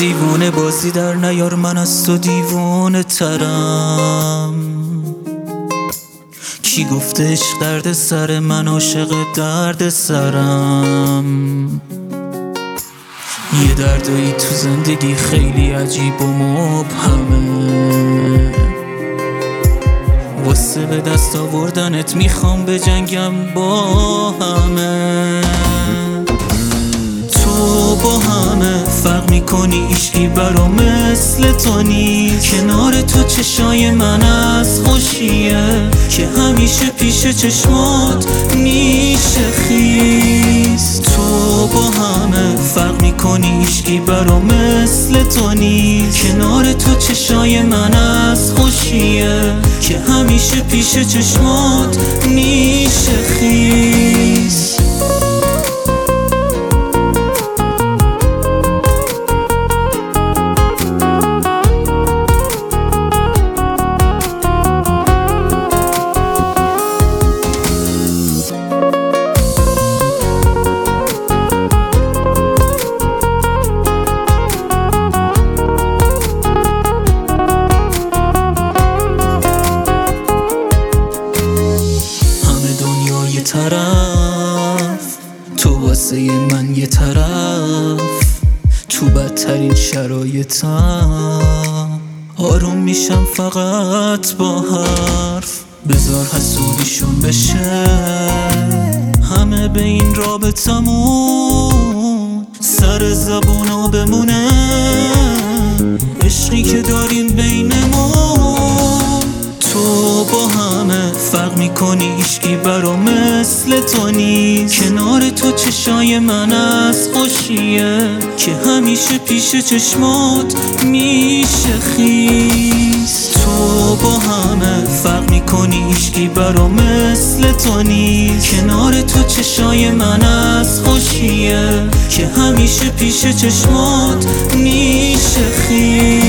دیوونه بازی در نیار، من از تو دیوونه ترم. کی گفته عشق درد سر من، عاشق درد سرم. یه دردایی تو زندگی خیلی عجیب و مبهمه، واسه به دست آوردنت میخوام بجنگم با همه. تو با همه فرق میکنی، هیچکی برام مثل تو نیست. کنار تو چشای من از خوشیه که همیشه پیش چشمات میشه خیس. تو با همه فرق میکنی، هیچکی برام مثل تو نیست. کنار تو چشای من از خوشیه که همیشه پیش چشمات میشه خیس. طرف تو واسه من یه طرف، تو بدترین شرایطم آروم میشم فقط با حرف. بذار حسودیشون بشه همه به این رابطمون، سر زبونا بمونه عشقی که داریم بینمون. تو با همه فرق میکنی، هیچکی برام مثل تو نیست. کنار تو چشای من از خوشیه که همیشه پیش چشمات میشه خیس. تو با همه فرق میکنی، هیچکی برام مثل تو نیست. کنار تو چشای من از خوشیه که همیشه پیش چشمات میشه خیس.